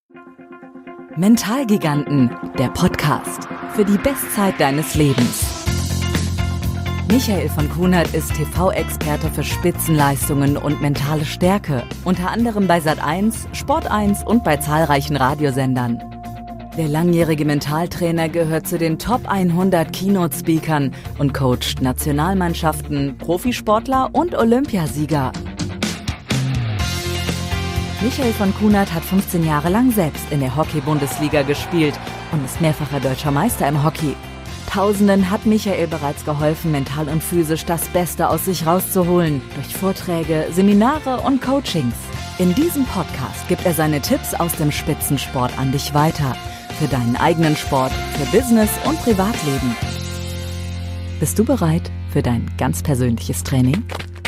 Mentalgiganten, der Podcast für die Bestzeit deines Lebens. Michael von Kunert ist TV-Experte für Spitzenleistungen und mentale Stärke, unter anderem bei Sat.1, Sport1 und bei zahlreichen Radiosendern. Der langjährige Mentaltrainer gehört zu den Top 100 Keynote-Speakern und coacht Nationalmannschaften, Profisportler und Olympiasieger. Michael von Kunert hat 15 Jahre lang selbst in der Hockey-Bundesliga gespielt und ist mehrfacher deutscher Meister im Hockey. Tausenden hat Michael bereits geholfen, mental und physisch das Beste aus sich rauszuholen, durch Vorträge, Seminare und Coachings. In diesem Podcast gibt er seine Tipps aus dem Spitzensport an dich weiter. Für deinen eigenen Sport, für Business und Privatleben. Bist du bereit für dein ganz persönliches Training?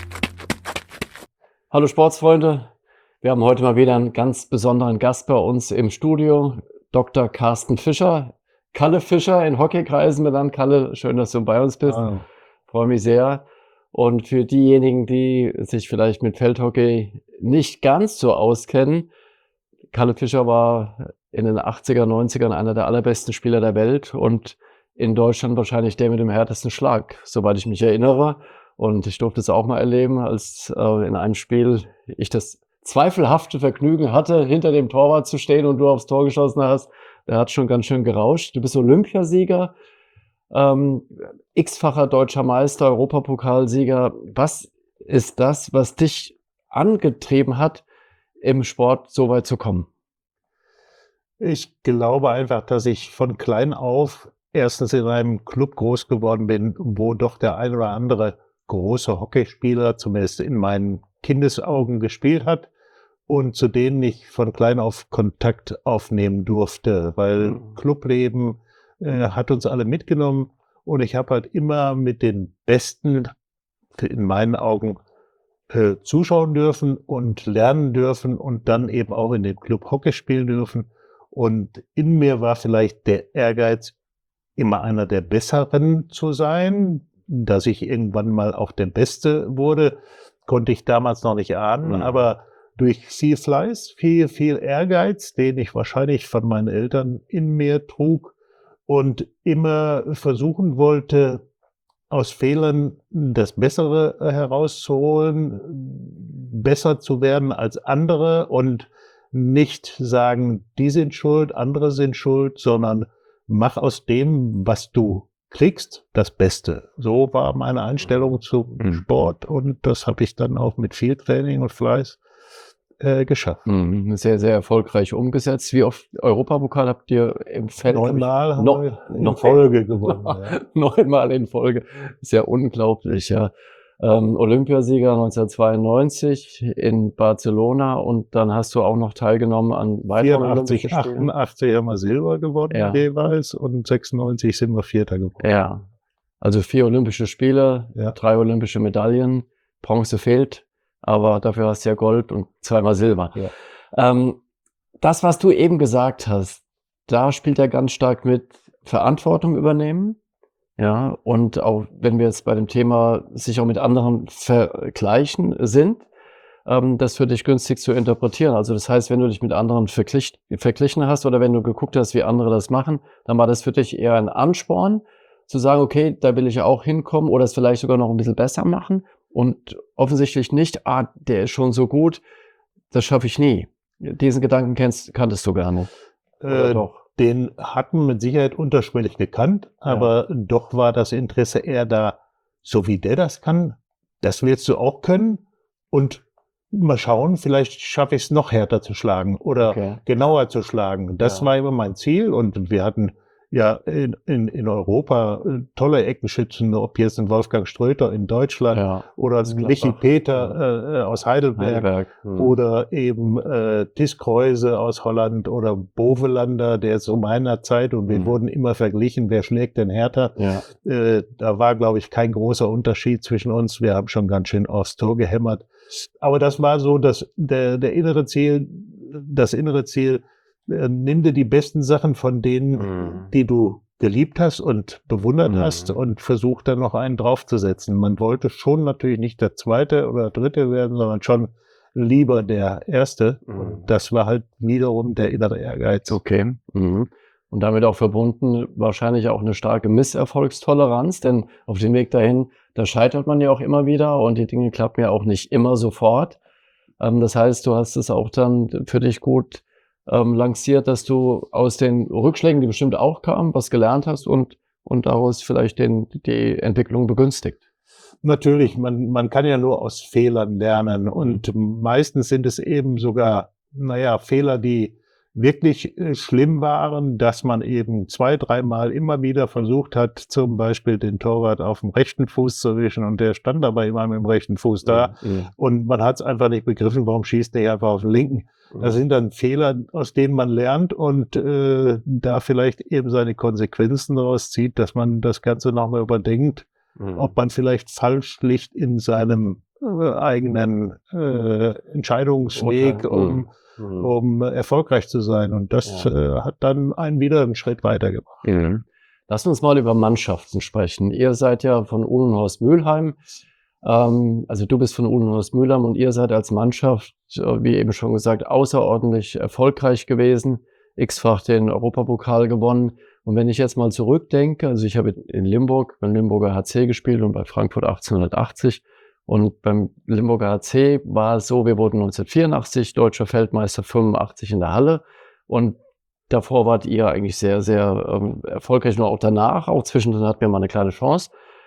Hallo Sportsfreunde, wir haben heute mal wieder einen ganz besonderen Gast bei uns im Studio, Dr. Carsten Fischer. Kalle Fischer in Hockeykreisen benannt. Kalle, schön, dass du bei uns bist. Hallo. Freue mich sehr. Und für diejenigen, die sich vielleicht mit Feldhockey nicht ganz so auskennen, Kalle Fischer war in den 80er, 90ern einer der allerbesten Spieler der Welt und in Deutschland wahrscheinlich der mit dem härtesten Schlag, soweit ich mich erinnere. Und ich durfte es auch mal erleben, als in einem Spiel ich das zweifelhafte Vergnügen hatte, hinter dem Torwart zu stehen und du aufs Tor geschossen hast. Der hat schon ganz schön gerauscht. Du bist Olympiasieger, x-facher deutscher Meister, Europapokalsieger. Was ist das, was dich angetrieben hat, im Sport so weit zu kommen? Ich glaube einfach, dass ich von klein auf erstens in einem Club groß geworden bin, wo doch der ein oder andere große Hockeyspieler zumindest in meinen Kindesaugen gespielt hat und zu denen ich von klein auf Kontakt aufnehmen durfte, weil Clubleben hat uns alle mitgenommen und ich habe halt immer mit den Besten in meinen Augen zuschauen dürfen und lernen dürfen und dann eben auch in dem Club Hockey spielen dürfen. Und in mir war vielleicht der Ehrgeiz, immer einer der Besseren zu sein. Dass ich irgendwann mal auch der Beste wurde, konnte ich damals noch nicht ahnen, aber durch viel Fleiß, viel Ehrgeiz, den ich wahrscheinlich von meinen Eltern in mir trug und immer versuchen wollte, aus Fehlern das Bessere herauszuholen, besser zu werden als andere und nicht sagen, die sind schuld, andere sind schuld, sondern mach aus dem, was du kriegst, das Beste. So war meine Einstellung zum Sport und das habe ich dann auch mit viel Training und Fleiß geschafft. Sehr, sehr erfolgreich umgesetzt. Wie oft Europapokal habt ihr im Feld? 9-mal haben wir in Folge gewonnen. Ja. 9-mal in Folge. Ist ja unglaublich, ja. Olympiasieger 1992 in Barcelona und dann hast du auch noch teilgenommen an weiteren 84, 88 haben wir Silber gewonnen jeweils und 96 sind wir Vierter geworden. Ja, also 4 Olympische Spiele, 3 olympische Medaillen, Bronze fehlt, aber dafür hast du ja Gold und 2-mal Silber. Ja. Das, was du eben gesagt hast, da spielt er ganz stark mit Verantwortung übernehmen. Ja, und auch wenn wir jetzt bei dem Thema sich auch mit anderen vergleichen sind, das für dich günstig zu interpretieren. Also das heißt, wenn du dich mit anderen verglichen hast oder wenn du geguckt hast, wie andere das machen, dann war das für dich eher ein Ansporn, zu sagen, okay, da will ich auch hinkommen oder es vielleicht sogar noch ein bisschen besser machen und offensichtlich nicht, der ist schon so gut, das schaffe ich nie. Diesen Gedanken kanntest du gar nicht. Doch. Den hatten mit Sicherheit unterschwellig gekannt, aber doch war das Interesse eher da, so wie der das kann, das willst du auch können und mal schauen, vielleicht schaffe ich es noch härter zu schlagen oder genauer zu schlagen. Das war immer mein Ziel und wir hatten ja in Europa tolle Eckenschützen, ob jetzt ein Wolfgang Ströter in Deutschland oder Michi Peter aus Heidelberg. Oder eben Tis Kreuze aus Holland oder Bovelander, der ist zu meiner Zeit und wir wurden immer verglichen, wer schlägt denn härter. Da war, glaube ich, kein großer Unterschied zwischen uns. Wir haben schon ganz schön aufs Tor gehämmert. Aber das war so das innere Ziel, nimm dir die besten Sachen von denen, die du geliebt hast und bewundert hast und versuch dann noch einen draufzusetzen. Man wollte schon natürlich nicht der Zweite oder Dritte werden, sondern schon lieber der Erste. Und das war halt wiederum der innere Ehrgeiz. Okay. Mhm. Und damit auch verbunden wahrscheinlich auch eine starke Misserfolgstoleranz, denn auf dem Weg dahin, da scheitert man ja auch immer wieder und die Dinge klappen ja auch nicht immer sofort. Das heißt, du hast es auch dann für dich gut lanciert, dass du aus den Rückschlägen, die bestimmt auch kamen, was gelernt hast und daraus vielleicht die Entwicklung begünstigt. Natürlich, man kann ja nur aus Fehlern lernen und meistens sind es eben sogar, Fehler, die wirklich schlimm waren, dass man eben 2, 3 Mal immer wieder versucht hat, zum Beispiel den Torwart auf dem rechten Fuß zu erwischen und der stand aber immer mit dem rechten Fuß da und man hat es einfach nicht begriffen, warum schießt der einfach auf den linken. Das sind dann Fehler, aus denen man lernt und da vielleicht eben seine Konsequenzen daraus zieht, dass man das Ganze nochmal überdenkt, ob man vielleicht falsch liegt in seinem eigenen Entscheidungsweg, um erfolgreich zu sein. Und das hat dann einen wieder einen Schritt weitergebracht. Lass uns mal über Mannschaften sprechen. Ihr seid ja von Uhlenhorst Mülheim. Also du bist von Uhlenhorst Mülheim und ihr seid als Mannschaft, wie eben schon gesagt, außerordentlich erfolgreich gewesen. X-fach den Europapokal gewonnen. Und wenn ich jetzt mal zurückdenke, also ich habe in Limburg beim Limburger HC gespielt und bei Frankfurt 1880. Und beim Limburger HC war es so, wir wurden 1984 deutscher Feldmeister, 85 in der Halle. Und davor wart ihr eigentlich sehr, sehr erfolgreich, nur auch danach. Auch zwischendrin hatten wir mal eine kleine Chance.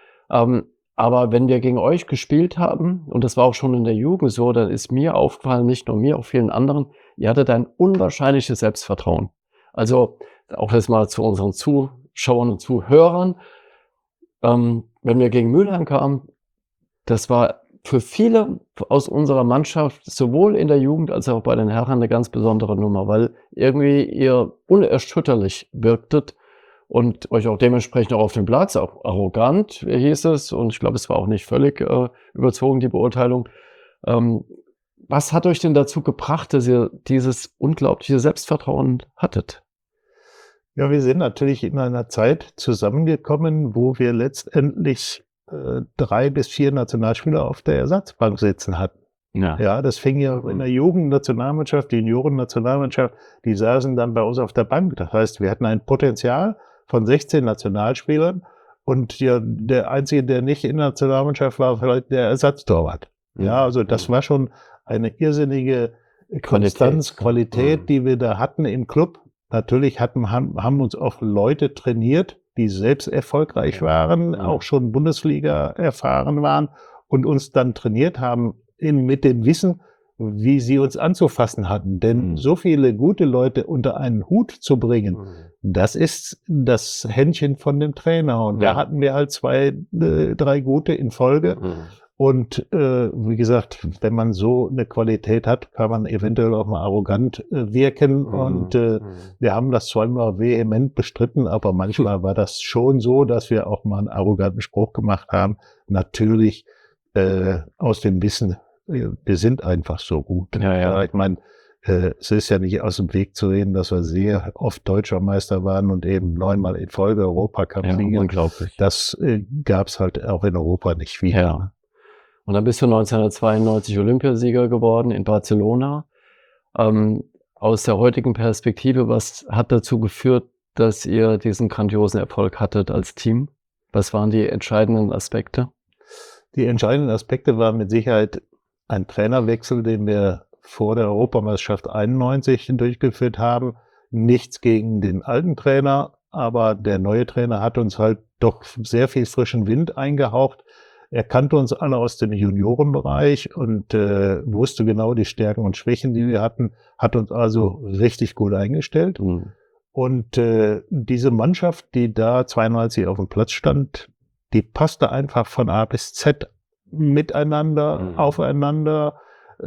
Aber wenn wir gegen euch gespielt haben, und das war auch schon in der Jugend so, dann ist mir aufgefallen, nicht nur mir, auch vielen anderen, ihr hattet ein unwahrscheinliches Selbstvertrauen. Also auch das mal zu unseren Zuschauern und Zuhörern. Wenn wir gegen Mülheim kamen, das war für viele aus unserer Mannschaft, sowohl in der Jugend als auch bei den Herren, eine ganz besondere Nummer, weil irgendwie ihr unerschütterlich wirktet und euch auch dementsprechend auch auf dem Platz, auch arrogant hieß es, und ich glaube, es war auch nicht völlig überzogen, die Beurteilung. Was hat euch denn dazu gebracht, dass ihr dieses unglaubliche Selbstvertrauen hattet? Ja, wir sind natürlich in einer Zeit zusammengekommen, wo wir letztendlich 3 bis 4 Nationalspieler auf der Ersatzbank sitzen hatten. Ja, das fing ja in der Jugendnationalmannschaft, die Junioren-Nationalmannschaft, die saßen dann bei uns auf der Bank. Das heißt, wir hatten ein Potenzial von 16 Nationalspielern und ja, der Einzige, der nicht in der Nationalmannschaft war, vielleicht der Ersatztorwart. Ja, also das war schon eine irrsinnige Konstanz, Qualität, die wir da hatten im Club. Natürlich haben uns auch Leute trainiert, die selbst erfolgreich waren, auch schon Bundesliga erfahren waren und uns dann trainiert haben mit dem Wissen, wie sie uns anzufassen hatten. Denn so viele gute Leute unter einen Hut zu bringen, das ist das Händchen von dem Trainer. Und da hatten wir halt 2, 3 gute in Folge. Und wie gesagt, wenn man so eine Qualität hat, kann man eventuell auch mal arrogant wirken. Und wir haben das zweimal vehement bestritten, aber manchmal war das schon so, dass wir auch mal einen arroganten Spruch gemacht haben. Natürlich aus dem Wissen, wir sind einfach so gut. Ja. Ich meine, es ist ja nicht aus dem Weg zu reden, dass wir sehr oft Deutscher Meister waren und eben 9-mal in Folge Europacup-Sieger. Unglaublich. Das gab's halt auch in Europa nicht wieder. Ja. Und dann bist du 1992 Olympiasieger geworden in Barcelona. Aus der heutigen Perspektive, was hat dazu geführt, dass ihr diesen grandiosen Erfolg hattet als Team? Was waren die entscheidenden Aspekte? Die entscheidenden Aspekte waren mit Sicherheit ein Trainerwechsel, den wir vor der Europameisterschaft 91 durchgeführt haben. Nichts gegen den alten Trainer, aber der neue Trainer hat uns halt doch sehr viel frischen Wind eingehaucht. Er kannte uns alle aus dem Juniorenbereich und wusste genau die Stärken und Schwächen, die wir hatten, hat uns also richtig gut eingestellt. Und diese Mannschaft, die da 92 auf dem Platz stand, die passte einfach von A bis Z miteinander, aufeinander.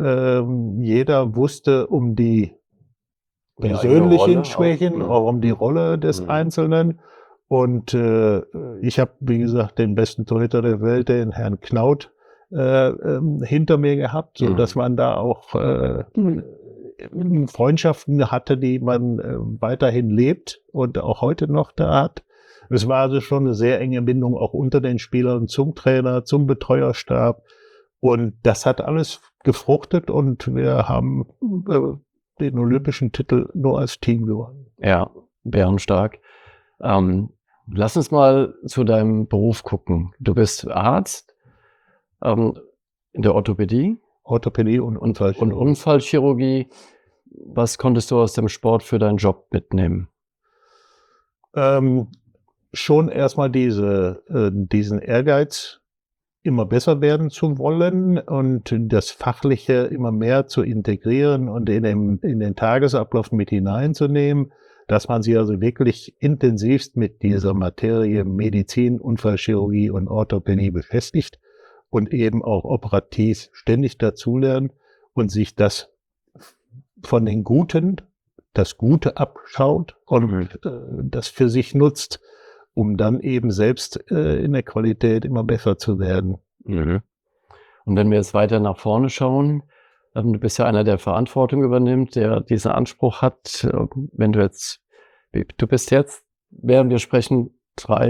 Jeder wusste um die persönlichen Schwächen, auch um die Rolle des Einzelnen. Und ich habe, wie gesagt, den besten Torhüter der Welt, den Herrn Knaut, hinter mir gehabt, so dass man da auch Freundschaften hatte, die man weiterhin lebt und auch heute noch da hat. Es war also schon eine sehr enge Bindung auch unter den Spielern zum Trainer, zum Betreuerstab. Und das hat alles gefruchtet und wir haben den olympischen Titel nur als Team gewonnen. Ja, bärenstark. Lass uns mal zu deinem Beruf gucken. Du bist Arzt in der Orthopädie. Orthopädie und Unfallchirurgie. Und Unfallchirurgie. Was konntest du aus dem Sport für deinen Job mitnehmen? Schon erstmal diesen Ehrgeiz, immer besser werden zu wollen und das Fachliche immer mehr zu integrieren und in den Tagesablauf mit hineinzunehmen, dass man sich also wirklich intensivst mit dieser Materie Medizin, Unfallchirurgie und Orthopädie beschäftigt und eben auch operativ ständig dazulernt und sich das von den Guten, das Gute abschaut und das für sich nutzt, um dann eben selbst in der Qualität immer besser zu werden. Mhm. Und wenn wir jetzt weiter nach vorne schauen, du bist ja einer, der Verantwortung übernimmt, der diesen Anspruch hat, wenn du bist jetzt, während wir sprechen,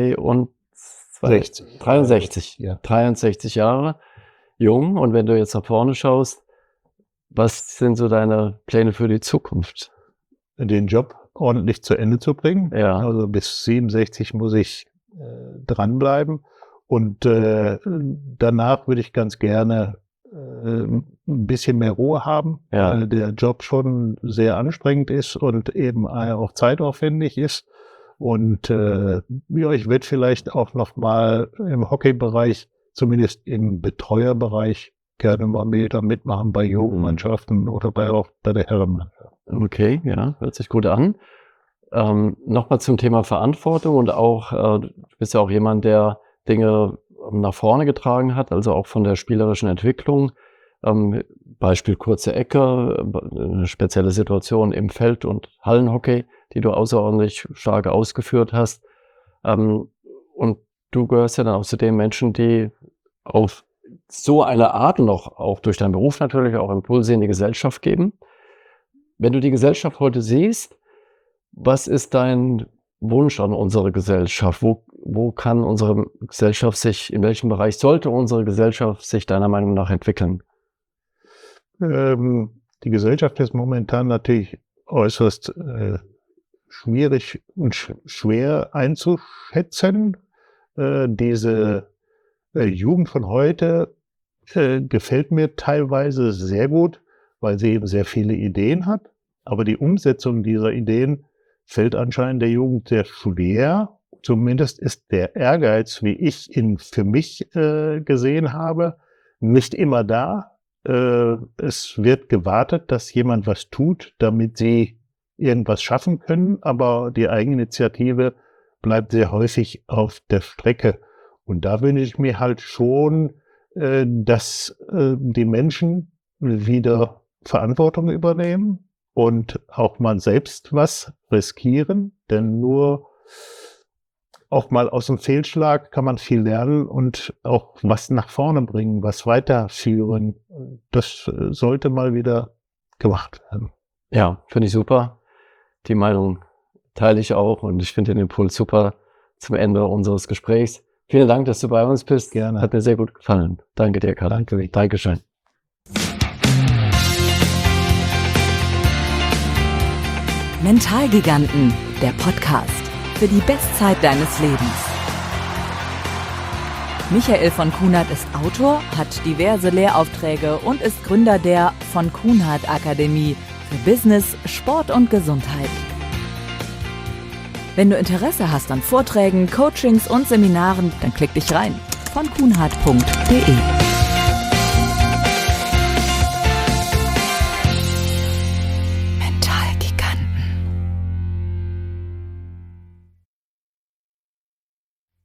63 Jahre jung, und wenn du jetzt nach vorne schaust, was sind so deine Pläne für die Zukunft? Den Job ordentlich zu Ende zu bringen. Ja. Also bis 67 muss ich dranbleiben. Und danach würde ich ganz gerne ein bisschen mehr Ruhe haben, weil der Job schon sehr anstrengend ist und eben auch zeitaufwendig ist. Und ich werde vielleicht auch noch mal im Hockeybereich, zumindest im Betreuerbereich, gerne mal wieder mitmachen bei Jugendmannschaften oder auch bei der Herrenmannschaft. Okay, ja, hört sich gut an. Nochmal zum Thema Verantwortung und auch, du bist ja auch jemand, der Dinge nach vorne getragen hat, also auch von der spielerischen Entwicklung. Beispiel kurze Ecke, eine spezielle Situation im Feld- und Hallenhockey, die du außerordentlich stark ausgeführt hast. Und du gehörst ja dann auch zu den Menschen, die auf so eine Art und auch durch deinen Beruf natürlich auch Impulse in die Gesellschaft geben. Wenn du die Gesellschaft heute siehst, was ist dein Wunsch an unsere Gesellschaft? Wo kann unsere Gesellschaft in welchem Bereich sollte unsere Gesellschaft sich deiner Meinung nach entwickeln? Die Gesellschaft ist momentan natürlich äußerst schwierig und schwer einzuschätzen. Diese Jugend von heute gefällt mir teilweise sehr gut, weil sie eben sehr viele Ideen hat. Aber die Umsetzung dieser Ideen fällt anscheinend der Jugend sehr schwer. Zumindest ist der Ehrgeiz, wie ich ihn für mich gesehen habe, nicht immer da. Es wird gewartet, dass jemand was tut, damit sie irgendwas schaffen können, aber die Eigeninitiative bleibt sehr häufig auf der Strecke. Und da wünsche ich mir halt schon, dass die Menschen wieder Verantwortung übernehmen und auch mal selbst was riskieren, denn nur auch mal aus dem Fehlschlag kann man viel lernen und auch was nach vorne bringen, was weiterführen. Das sollte mal wieder gemacht werden. Ja, finde ich super. Die Meinung teile ich auch und ich finde den Impuls super zum Ende unseres Gesprächs. Vielen Dank, dass du bei uns bist. Gerne. Hat mir sehr gut gefallen. Danke dir, Karl. Danke. Dankeschön. Mentalgiganten, der Podcast für die Bestzeit deines Lebens. Michael von Kunert ist Autor, hat diverse Lehraufträge und ist Gründer der von Kunert Akademie für Business, Sport und Gesundheit. Wenn du Interesse hast an Vorträgen, Coachings und Seminaren, dann klick dich rein. von kunert.de